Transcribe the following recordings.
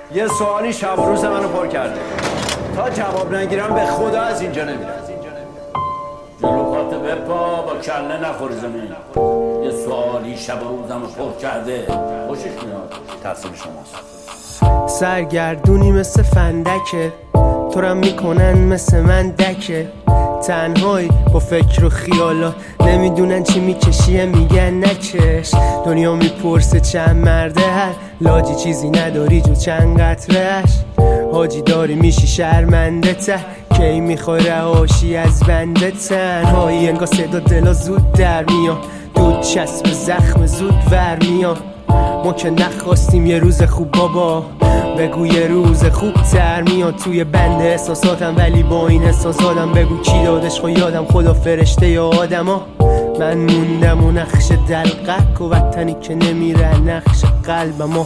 یه سوالی شب و روز منو پر کرده. تا جواب نگیرم به خدا از اینجا نمیرم. جلو پات بپا با کله نخوری زمین. یه سوالی شب و روزمو پر کرده. خوشش میاد. تقصیر شماست. سرگردونی مثل فندکه، تو رم میکنن مثل من دکه. تنهایی با فکر و خیالات، نمیدونن چی میکشیه میگن نکش. دنیا میپرسه چند مرده هر لاجی، چیزی نداری جو چند قطرهش. حاجی داری میشی شرمنده ته، کی میخوای رهاشی از بنده. تنهایی انگار صدا دلا زود در میاد، دود چسب زخم زود ور میاد. ما که نخواستیم یه روز خوب بابا، بگو یه روز خوب تر میاد. توی بند احساساتم ولی با این احساساتم، بگو کی دادش خو یادم، خدا فرشته یا آدما. من موندم و نقش دلقک و وطنی که نمیره نقش قلبما.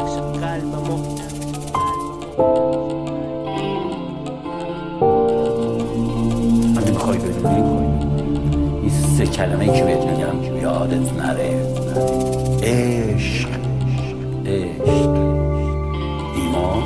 اگه میخوای بدونی این 3 کلمه‌ای که بهت میگم یادت نره: عشق، ایمان،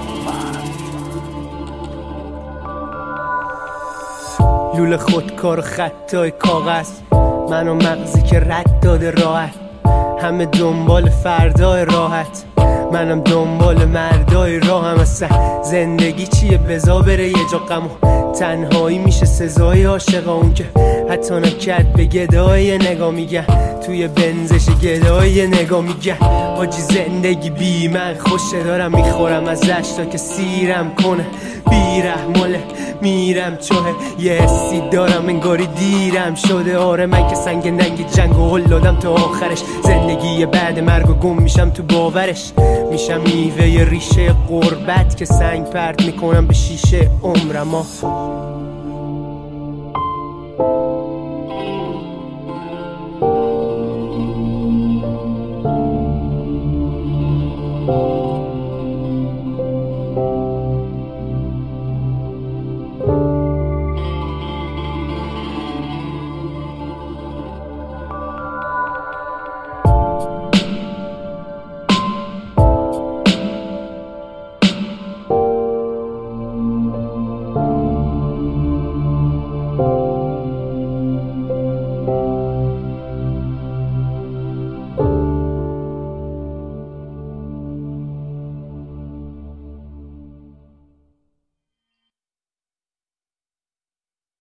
لوله خودکار و خطای کاغذ، من و مغزی که رد داده راحت. همه دنبال فردای راحت، منم دنبال مردای راهم. اصلا زندگی چیه بزا بره یه جا غم و تنهایی میشه سزای عاشقا. اون که حتی نکرد به گدای نگاه میگن، توی بنزش گدای نگاه میگن. حاجی زندگی بی من خوشه، دارم میخورم ازش تا که سیرم کنه. بیرحماله میرم چوه، یه حسی دارم انگاری دیرم شده. آره من که سنگ ننگ جنگ و هل دادم تا آخرش. زندگی بعد مرگ و گم میشم تو باورش. میشم میوه ریشه غربت که سنگ پرت میکنم به شیشه عمرما.